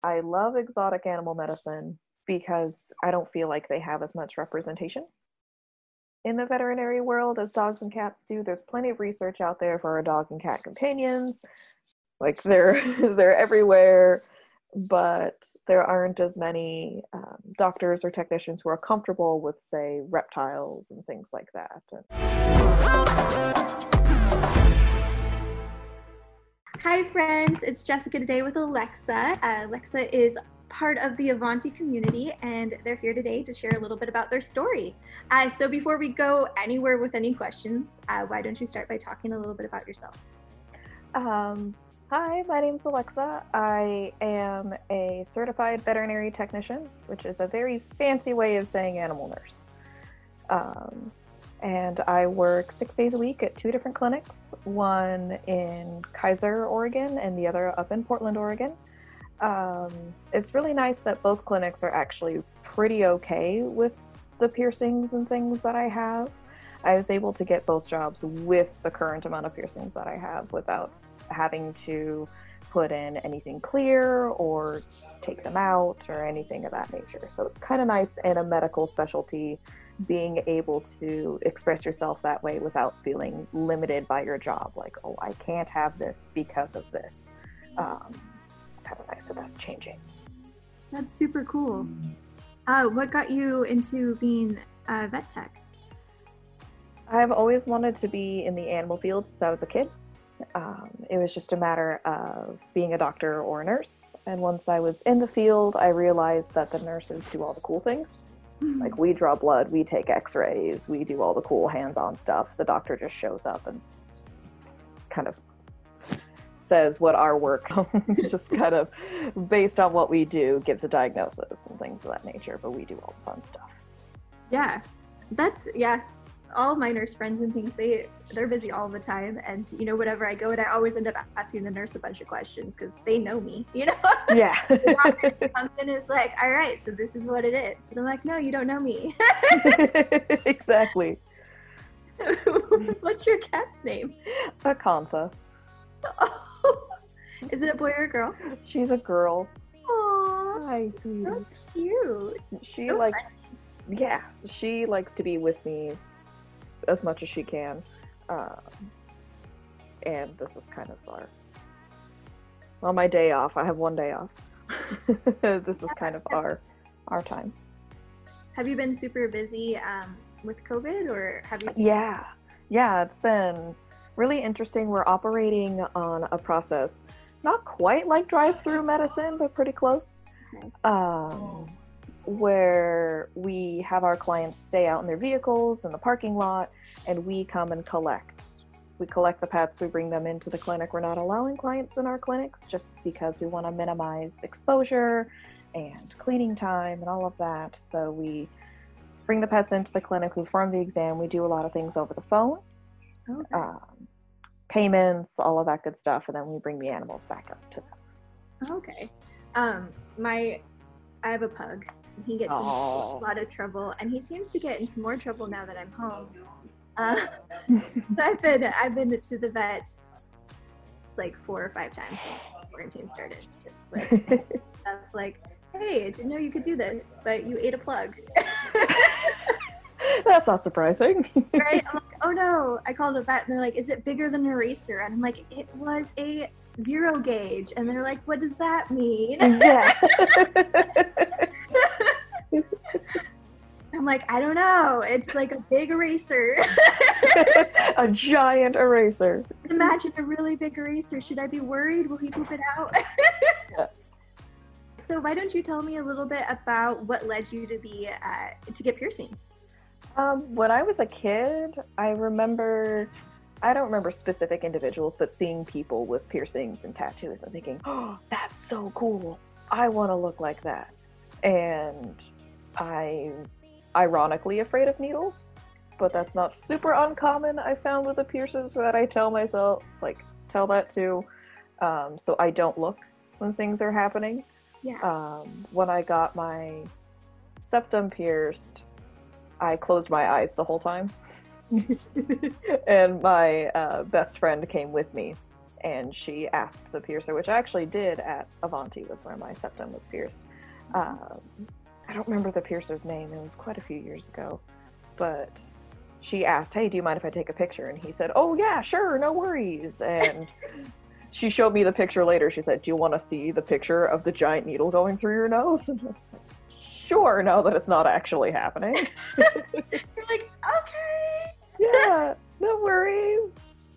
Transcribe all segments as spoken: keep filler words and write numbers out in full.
I love exotic animal medicine because I don't feel like they have as much representation in the veterinary world as dogs and cats do. There's plenty of research out there for our dog and cat companions. Like they're they're everywhere, but there aren't as many um, doctors or technicians who are comfortable with, say, reptiles and things like that. Hi friends, it's Jessica today with Alexa. Uh, Alexa is part of the Avanti community and they're here today to share a little bit about their story. Uh, so before we go anywhere with any questions, uh, why don't you start by talking a little bit about yourself? Um, hi, my name's Alexa. I am a certified veterinary technician, which is a very fancy way of saying animal nurse. Um, and I work six days a week at two different clinics, one in Kaiser, Oregon, and the other up in Portland, Oregon. Um, it's really nice that both clinics are actually pretty okay with the piercings and things that I have. I was able to get both jobs with the current amount of piercings that I have without having to put in anything clear or take them out or anything of that nature. So it's kind of nice in a medical specialty being able to express yourself that way without feeling limited by your job. Like, oh, I can't have this because of this. Um, it's kind of nice that that's changing. That's super cool. Uh, what got you into being a vet tech? I've always wanted to be in the animal field since I was a kid. Um, it was just a matter of being a doctor or a nurse. And once I was in the field, I realized that the nurses do all the cool things. Like, we draw blood, we take x-rays, we do all the cool hands-on stuff. The doctor just shows up and kind of says what our work, just kind of based on what we do, gives a diagnosis and things of that nature, but we do all the fun stuff. Yeah, that's, yeah. All my nurse friends and things, they they're busy all the time, and you know, whenever I go, and I always end up asking the nurse a bunch of questions because they know me, you know. Yeah. The doctor comes in and is like, all right, so this is what it is, and I'm like, no, you don't know me. Exactly. What's your cat's name? Akantha. Oh, is it a boy or a girl? She's a girl. Aww, Hi, sweetie. so cute. She So likes yeah she likes to be with me as much as she can, um, and this is kind of our well my day off. I have one day off. This is kind of our our time. Have you been super busy um, with COVID, or have you seen yeah yeah it's been really interesting. We're operating on a process not quite like drive-through medicine, but pretty close. Okay. um where we have our clients stay out in their vehicles in the parking lot, and we come and collect. We collect the pets, we bring them into the clinic. We're not allowing clients in our clinics just because we want to minimize exposure and cleaning time and all of that. So we bring the pets into the clinic, we perform the exam, we do a lot of things over the phone, Okay. um, payments, all of that good stuff, and then we bring the animals back up to them. Okay. Um, my, I have a pug. And he gets in Aww. a lot of trouble, and he seems to get into more trouble now that I'm home. Uh, so I've been, I've been to the vet like four or five times since quarantine started. Just with stuff like, hey, I didn't know you could do this, but you ate a plug. That's not surprising. Right? I'm like, oh no. I called the vet and they're like, is it bigger than an eraser? And I'm like, it was a zero gauge. And they're like, what does that mean? Yeah. I'm like, I don't know. It's like a big eraser. A giant eraser. Imagine a really big eraser. Should I be worried? Will he poop it out? Yeah. So why don't you tell me a little bit about what led you to be uh, to get piercings? Um, when I was a kid, I remember, I don't remember specific individuals, but seeing people with piercings and tattoos and thinking, oh, that's so cool. I want to look like that. And I'm ironically afraid of needles, but that's not super uncommon, I found, with the piercings, that I tell myself, like, tell that to, um, so I don't look when things are happening. Yeah. Um, when I got my septum pierced, I closed my eyes the whole time. And my uh, best friend came with me, and she asked the piercer, which I actually did at Avanti, was where my septum was pierced. Um, I don't remember the piercer's name. It was quite a few years ago, but she asked, "Hey, do you mind if I take a picture?" And he said, "Oh yeah, sure, no worries." And she showed me the picture later. She said, "Do you want to see the picture of the giant needle going through your nose?" And I was like, "Sure," now that it's not actually happening. You're like, okay. Yeah, no worries.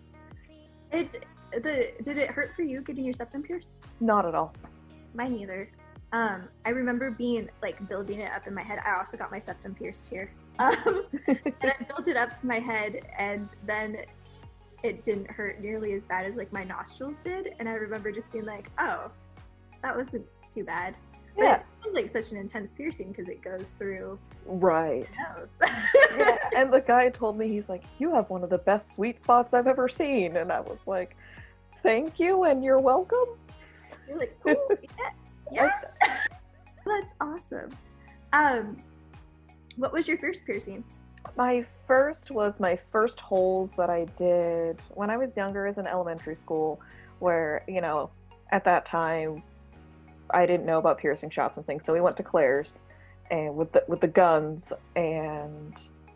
It the did it hurt for you getting your septum pierced? Not at all. Mine either. Um, I remember being like building it up in my head. I also got my septum pierced here. Um, and I built it up in my head, and then it didn't hurt nearly as bad as like my nostrils did. And I remember just being like, "Oh, that wasn't too bad." But Yeah. it sounds like such an intense piercing because it goes through Right. the nose. Yeah, and the guy told me, he's like, "You have one of the best sweet spots I've ever seen." And I was like, "Thank you, and you're welcome." You're like, "Cool, yeah, yeah." That's awesome. Um, what was your first piercing? My first was my first holes that I did when I was younger, as in elementary school, where, you know, at that time I didn't know about piercing shops and things, so we went to Claire's and with the with the guns, and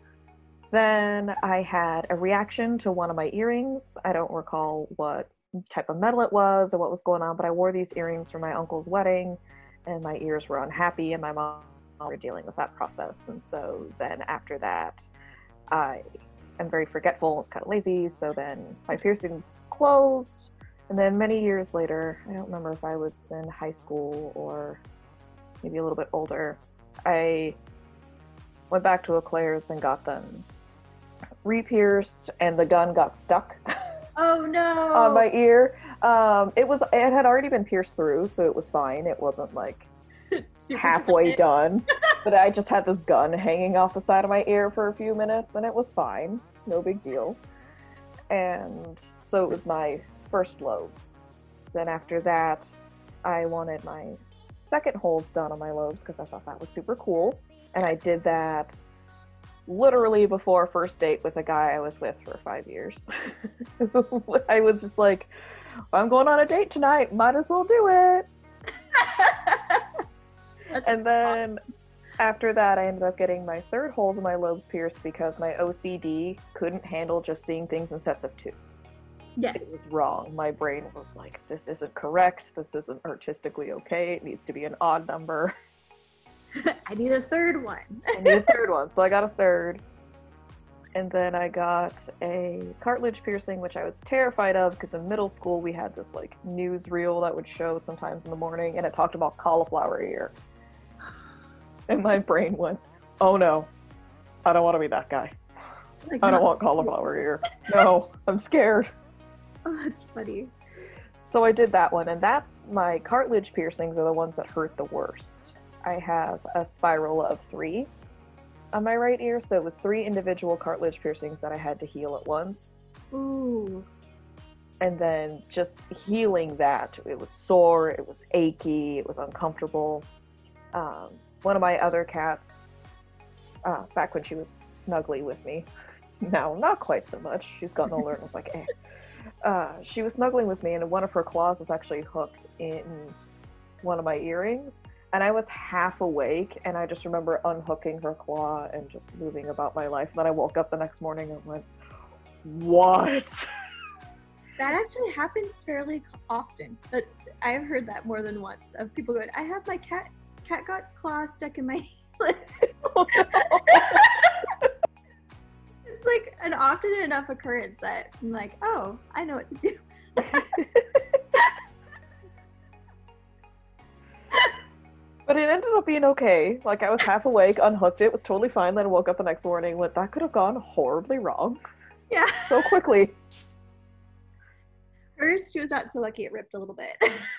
then I had a reaction to one of my earrings. I don't recall what type of metal it was or what was going on, but I wore these earrings for my uncle's wedding, and my ears were unhappy, and my mom were dealing with that process. And so then after that, I am very forgetful, was kind of lazy, so then my piercings closed. And then many years later, I don't remember if I was in high school or maybe a little bit older, I went back to a Claire's and got them re-pierced, and the gun got stuck Oh no! on my ear. Um, it was it had already been pierced through, so it was fine. It wasn't like Super halfway disappointed. done, but I just had this gun hanging off the side of my ear for a few minutes, and it was fine, no big deal. And so it was my first lobes. Then after that, I wanted my second holes done on my lobes because I thought that was super cool, and I did that literally before first date with a guy I was with for five years. I was just like, "I'm going on a date tonight, might as well do it." That's And then after that, I ended up getting my third holes in my lobes pierced because my O C D couldn't handle just seeing things in sets of two. It yes. was wrong. My brain was like, "This isn't correct. This isn't artistically okay. It needs to be an odd number." I need a third one. I need a third one, so I got a third. And then I got a cartilage piercing, which I was terrified of because in middle school we had this like newsreel that would show sometimes in the morning, and it talked about cauliflower ear. And my brain went, "Oh no, I don't want to be that guy. Like, I don't no. want cauliflower ear. No, I'm scared." Oh, that's funny. So I did that one, and that's my cartilage piercings are the ones that hurt the worst. I have a spiral of three on my right ear, so it was three individual cartilage piercings that I had to heal at once. Ooh. And then just healing that, it was sore, it was achy, it was uncomfortable. Um, one of my other cats, uh, back when she was snuggly with me, now not quite so much, she's gotten older and was like, eh. Uh, she was snuggling with me, and one of her claws was actually hooked in one of my earrings. And I was half awake, and I just remember unhooking her claw and just moving about my life. And then I woke up the next morning and went, "What?" That actually happens fairly often. But I've heard that more than once of people going, "I have my cat cat got's claw stuck in my lips." Oh, no. It's like an often enough occurrence that I'm like, "Oh, I know what to do." But it ended up being okay. Like, I was half awake, unhooked it, was totally fine. Then I woke up the next morning and went, "That could have gone horribly wrong Yeah. so quickly." Hers, she was not so lucky it ripped a little bit.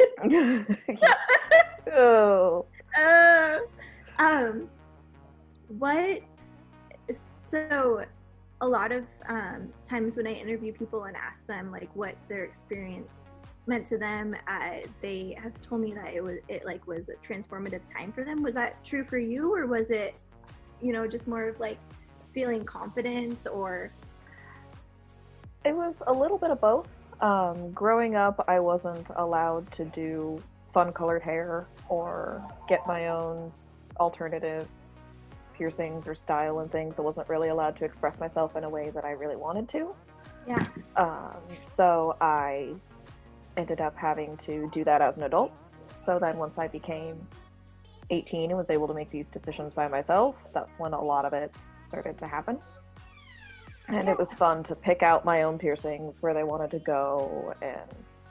Oh. uh, um, what? So, a lot of um, times when I interview people and ask them like what their experience meant to them, uh, they have told me that it was it like was a transformative time for them. Was that true for you, or was it, you know, just more of like feeling confident, or? It was a little bit of both. Um, growing up, I wasn't allowed to do fun colored hair or get my own alternative piercings or style and things. I wasn't really allowed to express myself in a way that I really wanted to. Yeah. Um, so I ended up having to do that as an adult. So then once I became eighteen and was able to make these decisions by myself, that's when a lot of it started to happen. And it was fun to pick out my own piercings, where they wanted to go, and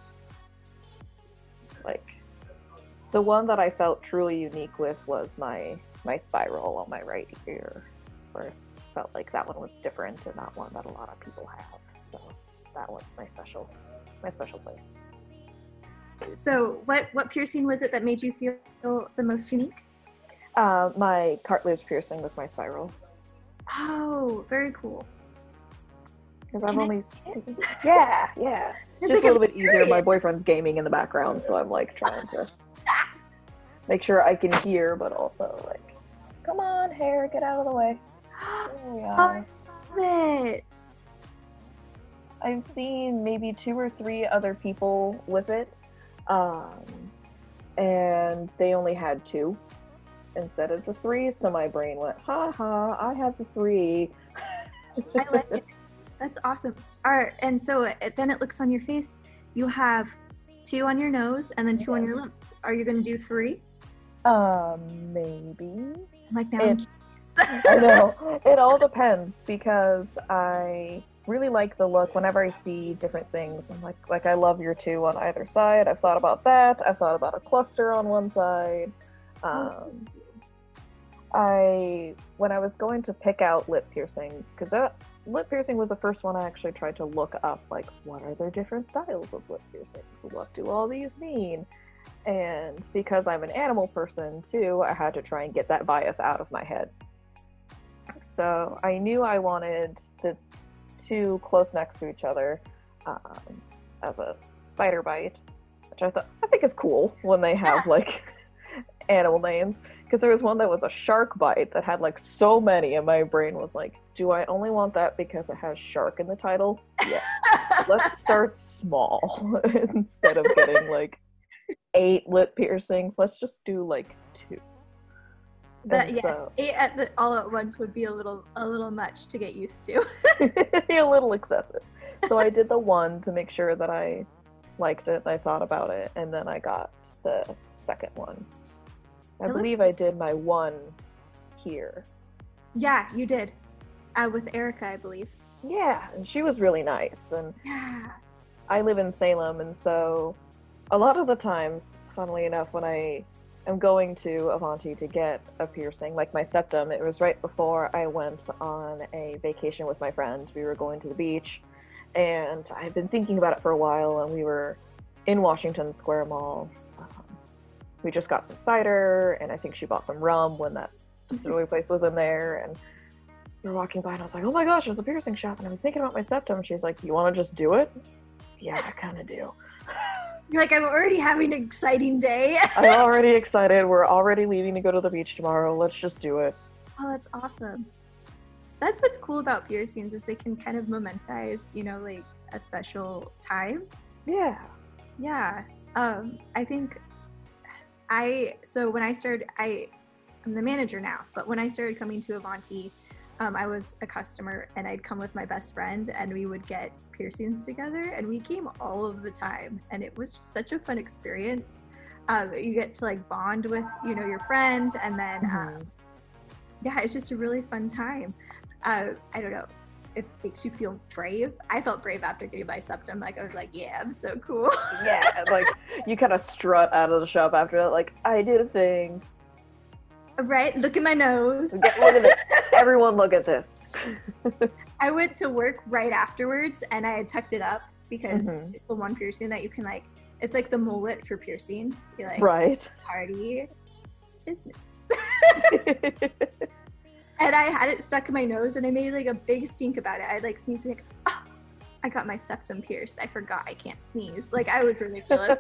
like the one that I felt truly unique with was my my spiral on my right ear, where I felt like that one was different and not one that a lot of people have. So that one's my special my special place. So what what piercing was it that made you feel the most unique? Uh, my cartilage piercing with my spiral. Oh, very cool. Because I've Can I only see seen... Yeah, yeah. It's Just like a little a bit easier. My boyfriend's gaming in the background, so I'm like trying to make sure I can hear, but also like, come on, hair, get out of the way. There we are. I love it. I've seen maybe two or three other people with it, um, and they only had two instead of the three, so my brain went, ha ha, I have the three. I like it. That's awesome. All right, and so it, then it looks on your face. You have two on your nose and then two on your Yes. lips. Are you going to do three? Um, maybe. Like now? It, I know. It all depends, because I really like the look whenever I see different things. I'm like, like I love your two on either side. I've thought about that. I've thought about a cluster on one side. Um, I, when I was going to pick out lip piercings, because that lip piercing was the first one I actually tried to look up, like, what are there different styles of lip piercings? What do all these mean? And because I'm an animal person too, I had to try and get that bias out of my head. So I knew I wanted the two close next to each other um, as a spider bite, which I thought I think is cool when they have like animal names. Because there was one that was a shark bite that had like so many, and my brain was like, do I only want that because it has shark in the title? Yes. Let's start small instead of getting like eight lip piercings. Let's just do like two. That, And yes, so, eight at the, all at once would be a little a little much to get used to. it'd be a little excessive. So I did the one to make sure that I liked it, I thought about it, and then I got the second one. I It looks- believe I did my one here. Yeah, you did. Uh, with Erica, I believe. Yeah, and she was really nice. And Yeah. I live in Salem, and so a lot of the times, funnily enough, when I am going to Avanti to get a piercing, like my septum, it was right before I went on a vacation with my friend. We were going to the beach, and I've been thinking about it for a while, and we were in Washington Square Mall. Um, we just got some cider, and I think she bought some rum when that distillery place was in there, and we were walking by, and I was like, oh my gosh, there's a piercing shop, and I'm thinking about my septum. She's like, you want to just do it? Yeah, I kind of do. You're like, I'm already having an exciting day. I'm already excited. We're already leaving to go to the beach tomorrow. Let's just do it. Oh, that's awesome. That's what's cool about piercings, is they can kind of momentize, you know, like a special time. Yeah. Yeah. Um, I think I, so when I started, I, I'm the manager now, but when I started coming to Avanti, um, I was a customer, and I'd come with my best friend, and we would get piercings together, and we came all of the time, and it was just such a fun experience. Um, you get to like bond with, you know, your friend, and then um, yeah, it's just a really fun time. Uh, I don't know, it makes you feel brave. I felt brave after getting my septum. Like I was like, yeah, I'm so cool. Yeah, like you kind of strut out of the shop after that, like, I did a thing. Right? Look at my nose. Look at this. Everyone look at this. I went to work right afterwards, and I had tucked it up because Mhm. it's the one piercing that you can like, it's like the mullet for piercings. You're like, Right. party business. And I had it stuck in my nose, and I made like a big stink about it. I like sneezed, like, oh, I got my septum pierced. I forgot I can't sneeze. Like I was ridiculous.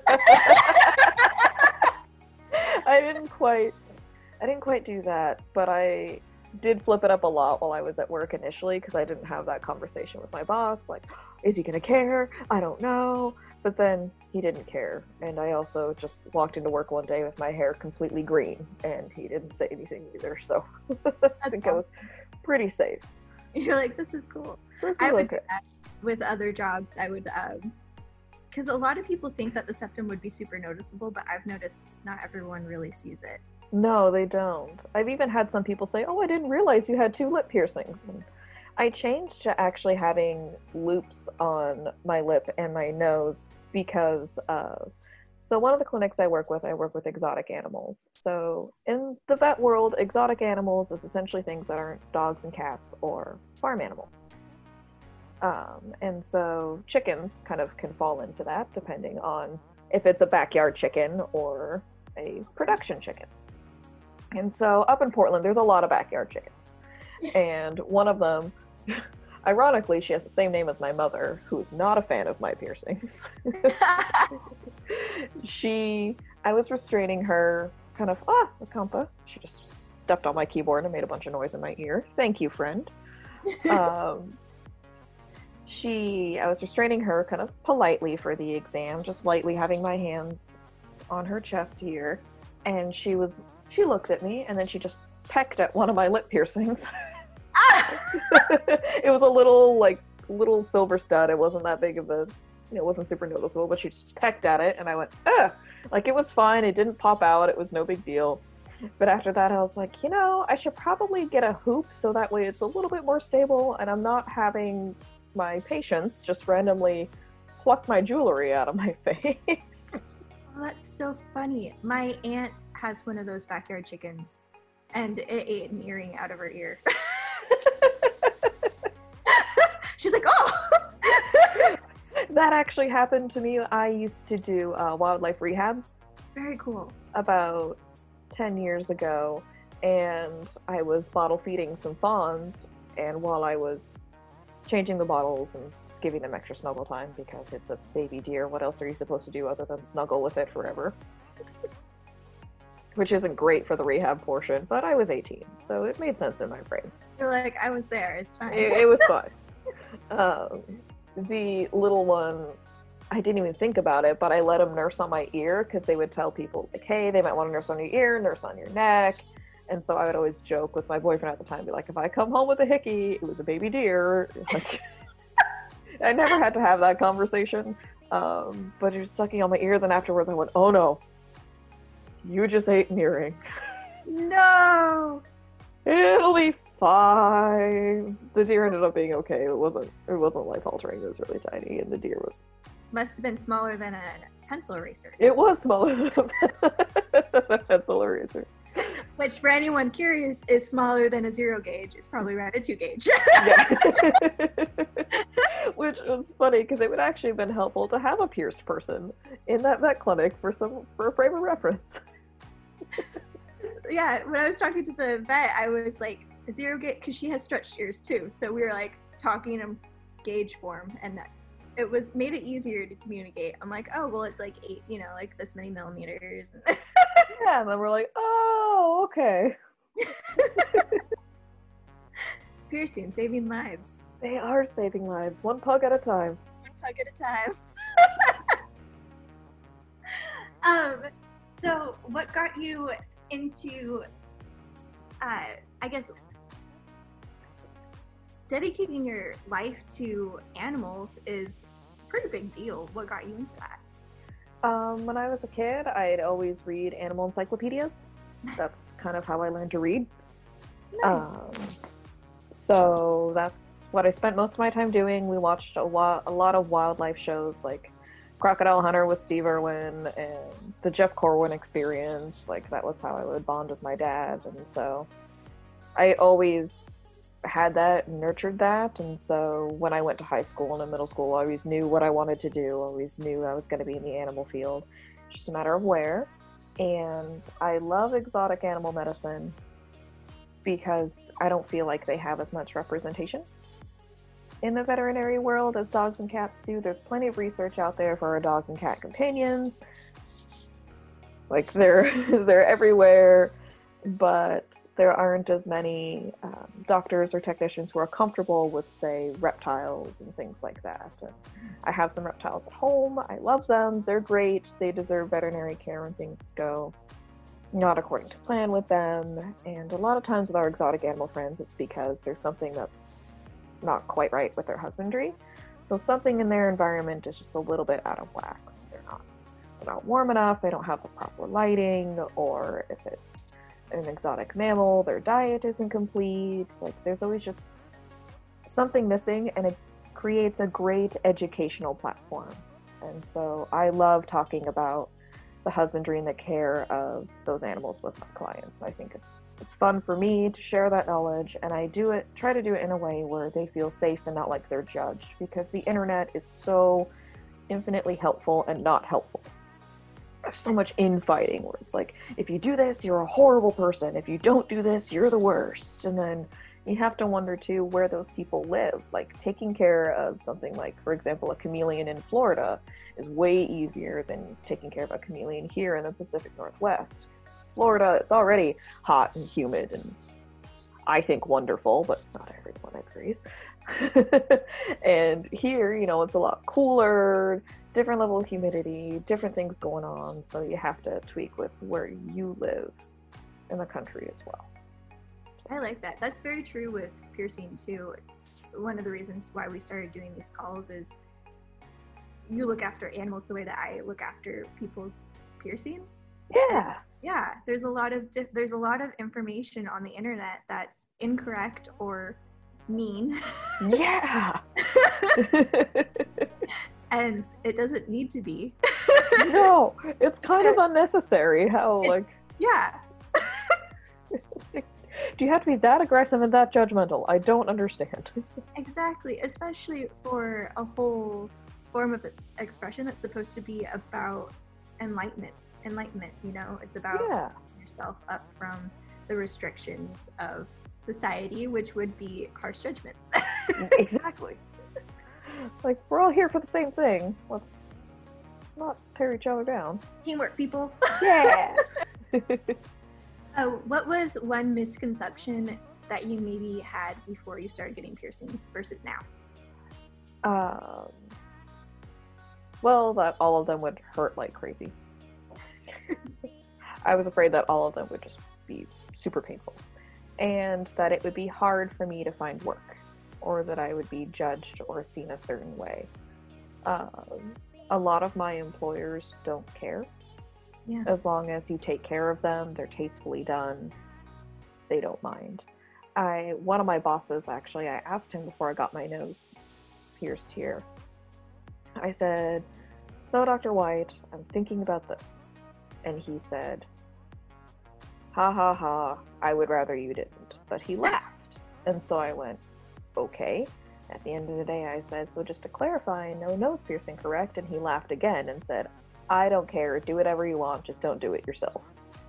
I didn't quite I didn't quite do that, but I did flip it up a lot while I was at work initially because I didn't have that conversation with my boss. Like, is he gonna care? I don't know. But then he didn't care. And I also just walked into work one day with my hair completely green and he didn't say anything either. So I think I was pretty safe. You're like, this is cool. This is I would okay. do that with other jobs. I would, um, because a lot of people think that the septum would be super noticeable, but I've noticed not everyone really sees it. No, they don't. I've even had some people say, oh, I didn't realize you had two lip piercings. And I changed to actually having loops on my lip and my nose because, uh, so one of the clinics I work with, I work with exotic animals. So in the vet world, exotic animals is essentially things that aren't dogs and cats or farm animals. Um, and so chickens kind of can fall into that depending on if it's a backyard chicken or a production chicken. And so up in Portland, there's a lot of backyard chickens. And one of them, ironically, she has the same name as my mother, who is not a fan of my piercings. she, I was restraining her, kind of, ah, a compa. She just stepped on my keyboard and made a bunch of noise in my ear. Thank you, friend. Um, she, I was restraining her kind of politely for the exam, just lightly having my hands on her chest here. And she was, she looked at me and then she just pecked at one of my lip piercings. It was a little, like, little silver stud. It wasn't that big of a, you know, it wasn't super noticeable, but she just pecked at it and I went, ugh! Like, it was fine. It didn't pop out. It was no big deal. But after that, I was like, you know, I should probably get a hoop so that way it's a little bit more stable and I'm not having my patients just randomly pluck my jewelry out of my face. Oh, that's so funny. My aunt has one of those backyard chickens, and it ate an earring out of her ear. She's like, oh! That actually happened to me. I used to do uh, wildlife rehab. Very cool. About ten years ago, and I was bottle feeding some fawns, and while I was changing the bottles and giving them extra snuggle time because it's a baby deer, what else are you supposed to do other than snuggle with it forever? Which isn't great for the rehab portion, but I was eighteen, so it made sense in my brain. You're like, I was there, it's fine. It, it was fine. um, the little one, I didn't even think about it, but I let him nurse on my ear because they would tell people, like, hey, they might want to nurse on your ear, nurse on your neck. And so I would always joke with my boyfriend at the time, be like, if I come home with a hickey, it was a baby deer. Like, I never had to have that conversation. Um, but he was sucking on my ear. Then afterwards I went, oh no, you just ate an earring. No! It'll be fine. The deer ended up being okay. It wasn't, it wasn't life altering. It was really tiny and the deer was... Must have been smaller than a pencil eraser. It was smaller than a pencil eraser. Which, for anyone curious, is smaller than a zero gauge. It's probably around a two gauge. Yeah. Which was funny because it would actually have been helpful to have a pierced person in that vet clinic for some for a frame of reference. Yeah, when I was talking to the vet, I was like, a zero gauge, because she has stretched ears too. So we were like talking in gauge form, and it was made it easier to communicate. I'm like, oh, well, it's like eight, you know, like this many millimeters. Yeah, and then we're like, oh, okay. Piercing, saving lives. They are saving lives, one pug at a time. One pug at a time. um, so what got you into, uh, I guess, dedicating your life to animals is a pretty big deal. What got you into that? Um, when I was a kid, I'd always read animal encyclopedias. That's kind of how I learned to read. Nice. Um, so that's what I spent most of my time doing. We watched a lot, a lot of wildlife shows like Crocodile Hunter with Steve Irwin and the Jeff Corwin Experience. Like, that was how I would bond with my dad. And so I always had that and nurtured that. And so when I went to high school and in middle school, I always knew what I wanted to do. I always knew I was going to be in the animal field. It's just a matter of where. And I love exotic animal medicine because I don't feel like they have as much representation in the veterinary world as dogs and cats do. There's plenty of research out there for our dog and cat companions. Like, they're they're everywhere, but there aren't as many um, doctors or technicians who are comfortable with, say, reptiles and things like that. And I have some reptiles at home. I love them. They're great. They deserve veterinary care when things go not according to plan with them. And a lot of times with our exotic animal friends, it's because there's something that's not quite right with their husbandry. So something in their environment is just a little bit out of whack. They're not, they're not warm enough, they don't have the proper lighting, or if it's an exotic mammal, their diet isn't complete. Like, there's always just something missing, and it creates a great educational platform. And so I love talking about the husbandry and the care of those animals with my clients. I think it's it's fun for me to share that knowledge, and I do it try to do it in a way where they feel safe and not like they're judged, because the internet is so infinitely helpful and not helpful. There's so much infighting where it's like, if you do this, you're a horrible person. If you don't do this, you're the worst. And then you have to wonder too where those people live. Like, taking care of something like, for example, a chameleon in Florida is way easier than taking care of a chameleon here in the Pacific Northwest. Florida, it's already hot and humid and I think wonderful, but not everyone agrees. And here, you know, it's a lot cooler, different level of humidity, different things going on. So you have to tweak with where you live in the country as well. I like that. That's very true with piercing too. It's one of the reasons why we started doing these calls is you look after animals the way that I look after people's piercings. Yeah. Yeah, there's a lot of diff- there's a lot of information on the internet that's incorrect or mean. Yeah. And it doesn't need to be. No, it's kind of unnecessary how, like... Yeah. Do you have to be that aggressive and that judgmental? I don't understand. Exactly, especially for a whole form of expression that's supposed to be about enlightenment. Enlightenment, you know, it's about Yeah. yourself up from the restrictions of society, which would be harsh judgments. Exactly. Like, we're all here for the same thing. Let's let's not tear each other down. Teamwork, people. Yeah. Oh, what was one misconception that you maybe had before you started getting piercings versus now? Um. Well, that all of them would hurt like crazy. I was afraid that all of them would just be super painful, and that it would be hard for me to find work, or that I would be judged or seen a certain way. Um, a lot of my employers don't care. Yeah. As long as you take care of them, they're tastefully done, they don't mind. I one of my bosses, actually, I asked him before I got my nose pierced here. I said, "So, Doctor White, I'm thinking about this." And he said, "Ha ha ha, I would rather you didn't." But he laughed. And so I went, "Okay." At the end of the day, I said, "So just to clarify, no nose piercing, correct?" And he laughed again and said, "I don't care. Do whatever you want. Just don't do it yourself."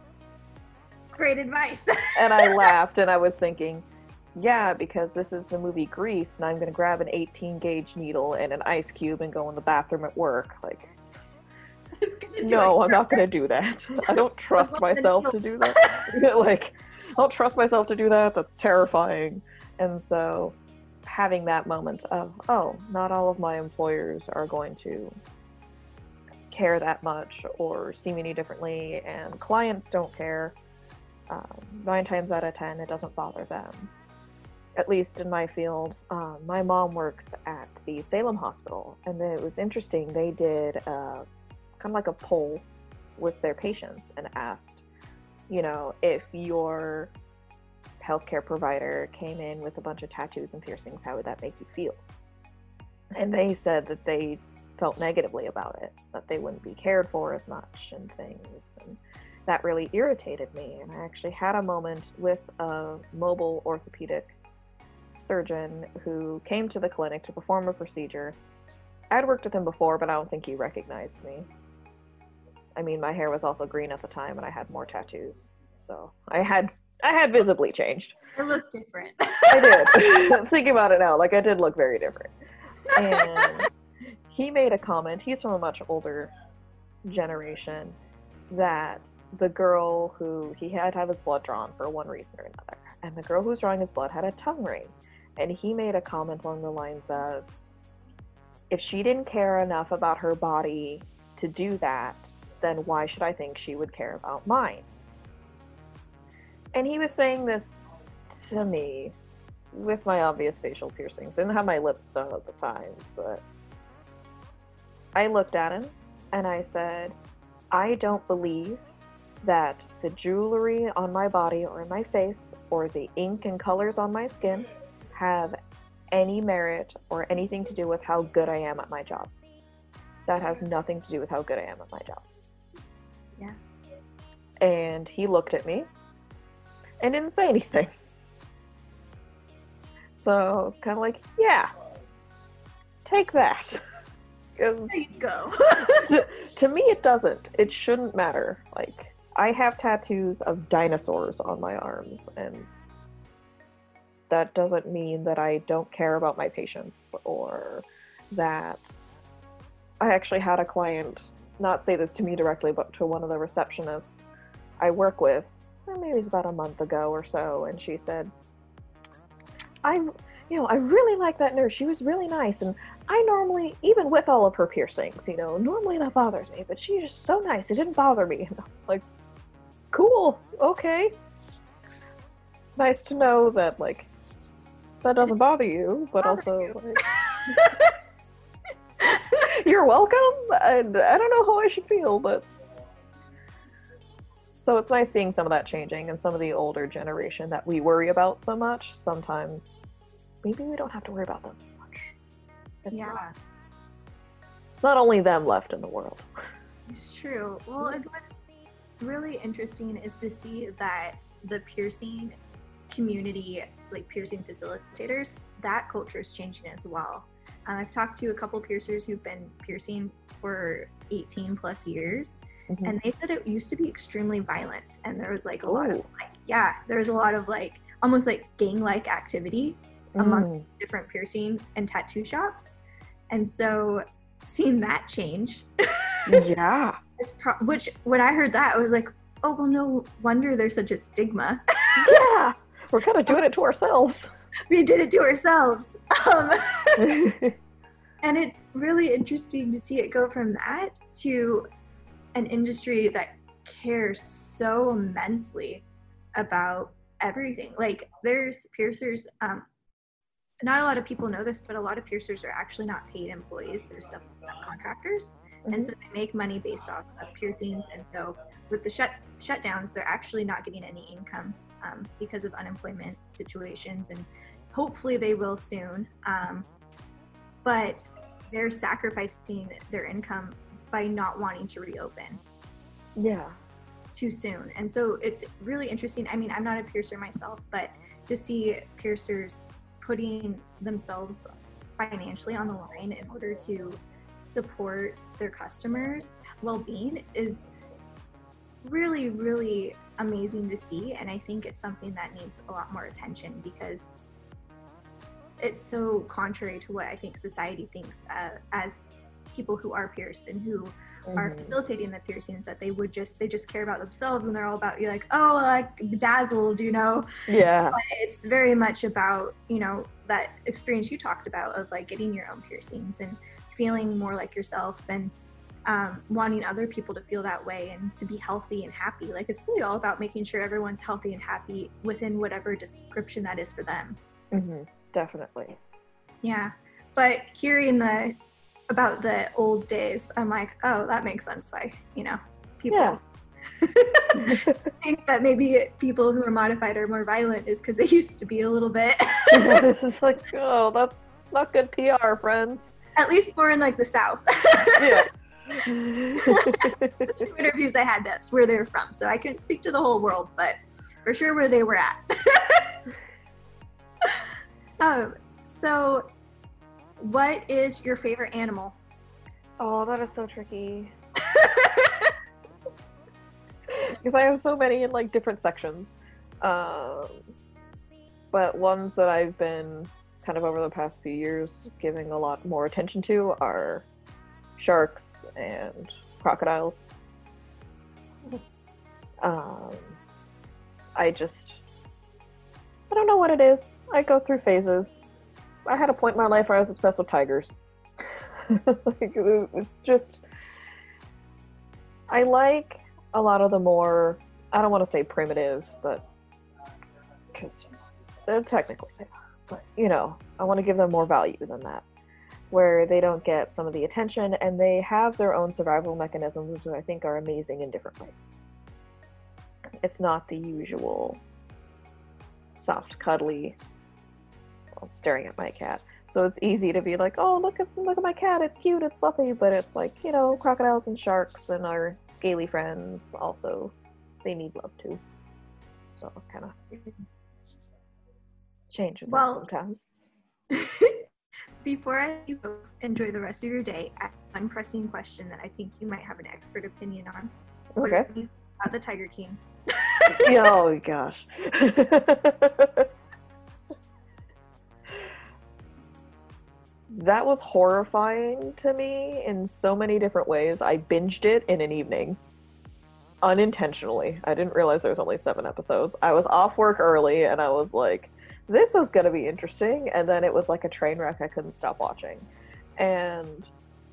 Great advice. And I laughed, and I was thinking, yeah, because this is the movie Grease, and I'm going to grab an eighteen gauge needle and an ice cube and go in the bathroom at work. Like, no, I'm not going to do that. I don't trust myself to do that. Like, I don't trust myself to do that. That's terrifying. And so having that moment of, oh, not all of my employers are going to care that much or see me any differently, and clients don't care. Um, nine times out of ten, it doesn't bother them. At least in my field. Um, my mom works at the Salem Hospital, and it was interesting. They did uh, kind of like a poll with their patients and asked, you know, if your healthcare provider came in with a bunch of tattoos and piercings, how would that make you feel? And they said that they felt negatively about it, that they wouldn't be cared for as much and things, and that really irritated me. And I actually had a moment with a mobile orthopedic surgeon who came to the clinic to perform a procedure. I'd worked with him before, but I don't think he recognized me. I mean, my hair was also green at the time, and I had more tattoos, so I had I had visibly changed. It looked different. I did. Thinking about it now, like, I did look very different. And he made a comment, he's from a much older generation, that the girl who he had to have his blood drawn for one reason or another, and the girl who was drawing his blood had a tongue ring, and he made a comment along the lines of, if she didn't care enough about her body to do that, then why should I think she would care about mine? And he was saying this to me with my obvious facial piercings. I didn't have my lips done at the time, but I looked at him and I said, I don't believe that the jewelry on my body or in my face or the ink and colors on my skin have any merit or anything to do with how good I am at my job. That has nothing to do with how good I am at my job. Yeah. And he looked at me and didn't say anything. So it's kind of like, yeah, take that. There you go. to, to me, it doesn't. It shouldn't matter. Like, I have tattoos of dinosaurs on my arms, and that doesn't mean that I don't care about my patients, or that I actually had a client not say this to me directly, but to one of the receptionists I work with, maybe it was about a month ago or so, and she said, I, you know, I really like that nurse. She was really nice, and I normally, even with all of her piercings, you know, normally that bothers me, but she's just so nice. It didn't bother me. And I'm like, cool, okay. Nice to know that, like, that doesn't bother you, but also, like, you're welcome, and I don't know how I should feel, but... So it's nice seeing some of that changing, and some of the older generation that we worry about so much, sometimes maybe we don't have to worry about them as much. It's yeah. Not, it's not only them left in the world. It's true. Well, and what's really interesting is to see that the piercing community, like piercing facilitators, that culture is changing as well. Um, I've talked to a couple piercers who've been piercing for eighteen plus years, mm-hmm. and they said it used to be extremely violent, and there was like a Ooh. lot of like, yeah, there was a lot of like almost like gang-like activity mm. among different piercing and tattoo shops, and so seeing that change, yeah, is pro- which when I heard that, I was like, oh well, no wonder there's such a stigma. Yeah, we're kind of doing it to ourselves. We did it to ourselves. Um, and it's really interesting to see it go from that to an industry that cares so immensely about everything. Like, there's piercers, um, not a lot of people know this, but a lot of piercers are actually not paid employees. They're subcontractors. Mm-hmm. And so they make money based off of piercings. And so with the shut shutdowns, they're actually not getting any income um, because of unemployment situations. And hopefully they will soon. Um, but they're sacrificing their income by not wanting to reopen. Yeah. Too soon. And so it's really interesting. I mean, I'm not a piercer myself, but to see piercers putting themselves financially on the line in order to support their customers' well-being is really, really amazing to see. And I think it's something that needs a lot more attention, because it's so contrary to what I think society thinks uh, as people who are pierced and who mm-hmm. are facilitating the piercings, that they would just, they just care about themselves, and they're all about, you're like, oh, like bedazzled, you know? Yeah. But it's very much about, you know, that experience you talked about of like getting your own piercings and feeling more like yourself, and um, wanting other people to feel that way and to be healthy and happy. Like, it's really all about making sure everyone's healthy and happy within whatever description that is for them. Mm-hmm. Definitely. Yeah. But hearing the about the old days, I'm like, oh, that makes sense why, you know, people yeah. think that maybe people who are modified are more violent is because they used to be a little bit. This is like, oh, that's not good P R, friends. At least more in like the South. Yeah. The two interviews I had, that's where they're from. So I couldn't speak to the whole world, but for sure where they were at. um, so what is your favorite animal? Oh, that is so tricky. Because I have so many in like different sections. Um, but ones that I've been kind of over the past few years giving a lot more attention to are sharks and crocodiles. Um, I just, I don't know what it is. I go through phases. I had a point in my life where I was obsessed with tigers. Like, it's just, I like a lot of the more, I don't want to say primitive, but, because they're technically they are, but, you know, I want to give them more value than that, where they don't get some of the attention, and they have their own survival mechanisms, which I think are amazing in different ways. It's not the usual soft, cuddly, well, staring at my cat. So it's easy to be like, oh, look at look at my cat, it's cute, it's fluffy, but it's like, you know, crocodiles and sharks and our scaly friends also, they need love too. So kind of change with well, that sometimes. Before I enjoy the rest of your day, I have one pressing question that I think you might have an expert opinion on. Okay. What about the Tiger King? Oh gosh. That was horrifying to me in so many different ways. I binged it in an evening. Unintentionally. I didn't realize there was only seven episodes. I was off work early and I was like, this is gonna be interesting. And then it was like a train wreck I couldn't stop watching. And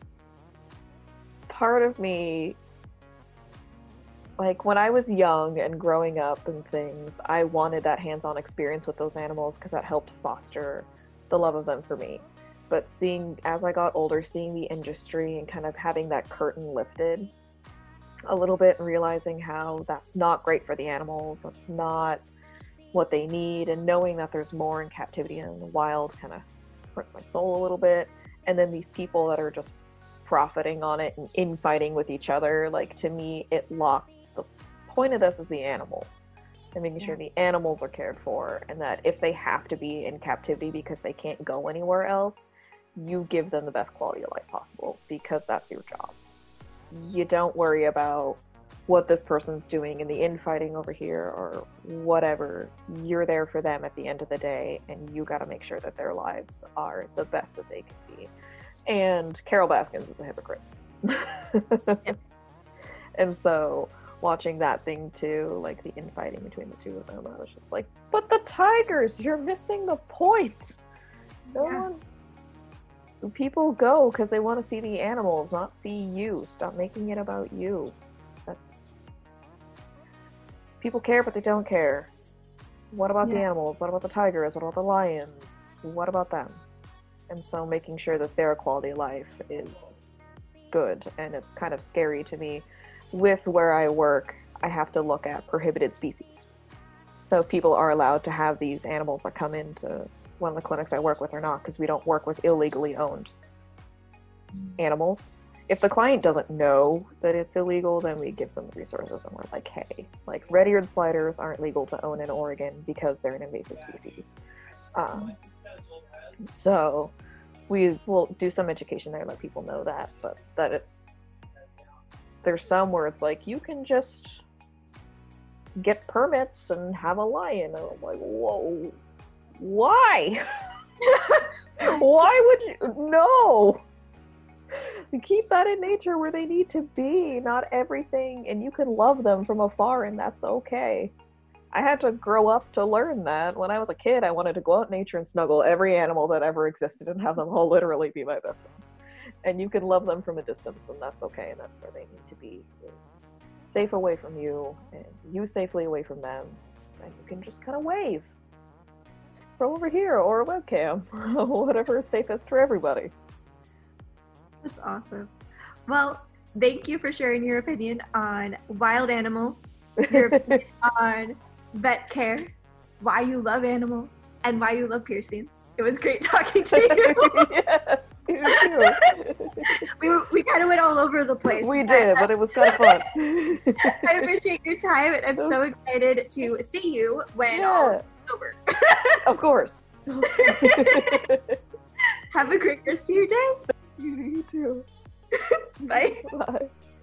part of me, like when I was young and growing up and things, I wanted that hands-on experience with those animals because that helped foster the love of them for me. But seeing, as I got older, seeing the industry and kind of having that curtain lifted a little bit and realizing how that's not great for the animals, that's not what they need, and knowing that there's more in captivity and in the wild kind of hurts my soul a little bit. And then these people that are just profiting on it and infighting with each other, like to me, it lost the point of this is the animals. And making sure the animals are cared for, and that if they have to be in captivity because they can't go anywhere else, you give them the best quality of life possible because that's your job. You don't worry about what this person's doing in the infighting over here or whatever. You're there for them at the end of the day, and you got to make sure that their lives are the best that they can be. And Carol Baskins is a hypocrite. Yep. And so watching that thing too, like the infighting between the two of them, I was just like, but the tigers, you're missing the point. No Yeah. one, people go because they want to see the animals, not see you. Stop making it about you. That... People care, but they don't care. What about Yeah. the animals? What about the tigers? What about the lions? What about them? And so making sure that their quality of life is good. And it's kind of scary to me. With where I work, I have to look at prohibited species. So people are allowed to have these animals that come into one of the clinics I work with or not, because we don't work with illegally owned animals. If the client doesn't know that it's illegal, then we give them the resources and we're like, hey, like red-eared sliders aren't legal to own in Oregon because they're an invasive species. Um, so we will do some education there, let people know that, but that it's, there's some where it's like, you can just get permits and have a lion. And I'm like, whoa, why? Why would you? No. Keep that in nature where they need to be, not everything, and you can love them from afar, and that's okay. I had to grow up to learn that. When I was a kid, I wanted to go out in nature and snuggle every animal that ever existed and have them all literally be my best friends. And you can love them from a distance, and that's okay, and that's where they need to be, is safe away from you, and you safely away from them, and you can just kind of wave. From over here, or a webcam, whatever is safest for everybody. That's awesome. Well, thank you for sharing your opinion on wild animals, your opinion on vet care, why you love animals, and why you love piercings. It was great talking to you. Yes, you too. we we kind of went all over the place. We did, but it was kind of fun. I appreciate your time, and I'm so excited to see you when Yeah. all is over. Of course. Have a great rest of your day. You, you too. Bye. Bye.